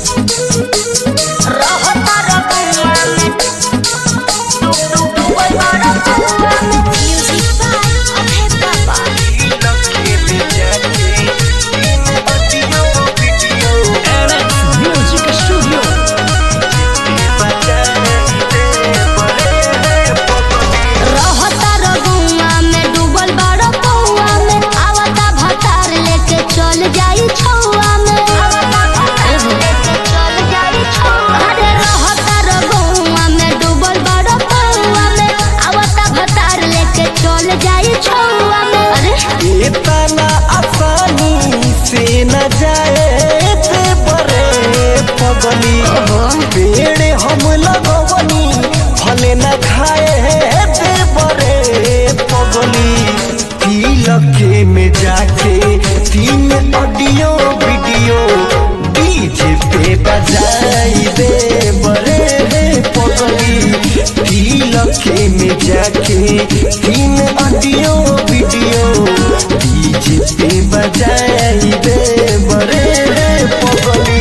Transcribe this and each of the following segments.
इतना आसानी से न जाए ते बरे पगली पेड़ हम लगवनी फले न खाए ते बरे पगली तिलके में जाके 3 ऑडियो वीडियो डीजे पे बजाई दे बरे पगली तिलके में जाके 3 ऑडियो वीडियो डीजे पे बजाई दे बरे पगली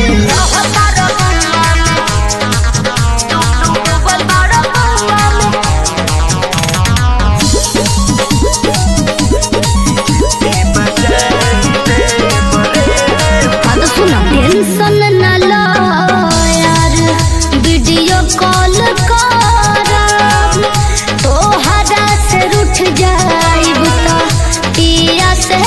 टेंशन न लो यार वीडियो कॉल कर तोहरा से रूठ जाइब त पिया से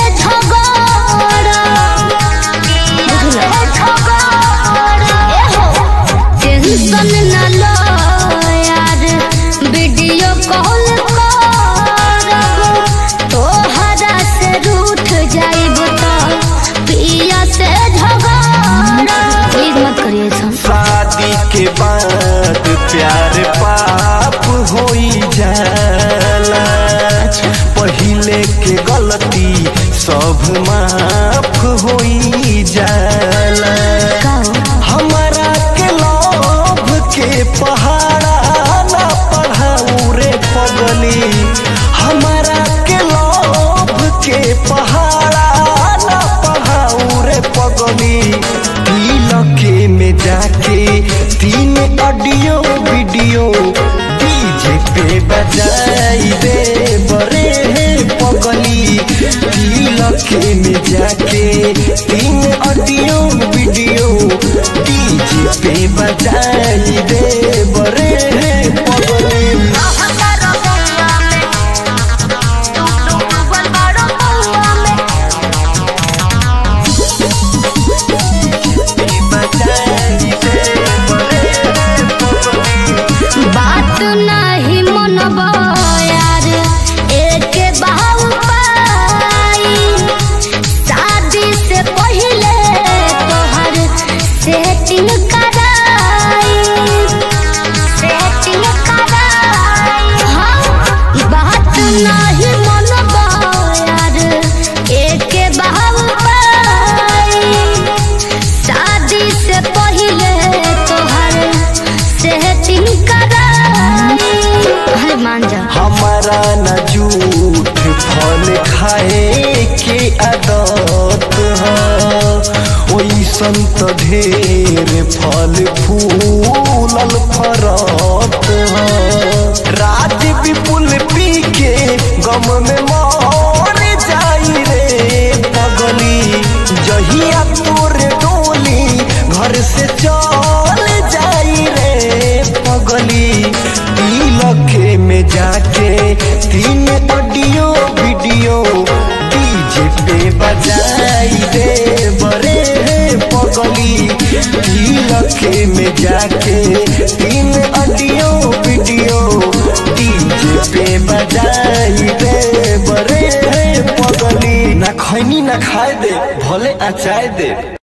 टेंशन न लो यार वीडियो कॉल कर तोहरा से रूठ जाइब त पिया से शादी के बाद प्यार पाप होई जाला पहिले के गलती सब माफ होई जाला हमारा के लोभ के पहाड़ा ना पढ़ाऊ रे पगली हमारा के लोभ के पहाड़ा ना पढ़ाऊ रे पगली तिलके में जाके 3 ऑडियो वीडियो डीजे पे बजाई दे बरे पगली तिलके में जाके 3 ऑडियो वीडियो डीजे पे बजाई दे बरे पगली बात नहीं मनबा यार एक बाहु पाई शादी से पहले तोहर सेटिंग कराई हाँ बात नहीं मनबा यार एक बाहु पाई शादी से पहले तोहर सेटिंग हमारा न झूठ फल खाए के आदत ओइसन त ढेर फल फूलल फरत राज विपुल पी के गम में मर जाई रे पगली जहिया तोर डोली घर से चल जाई रे पगली तिलके में जाके 3 ऑडियो वीडियो डीजे पे बजाई दे बरे पगली तिलके में जाके 3 ऑडियो वीडियो डीजे पे बजाई दे बरे पगली ना खैनी ना खाए दे भले अचाए दे।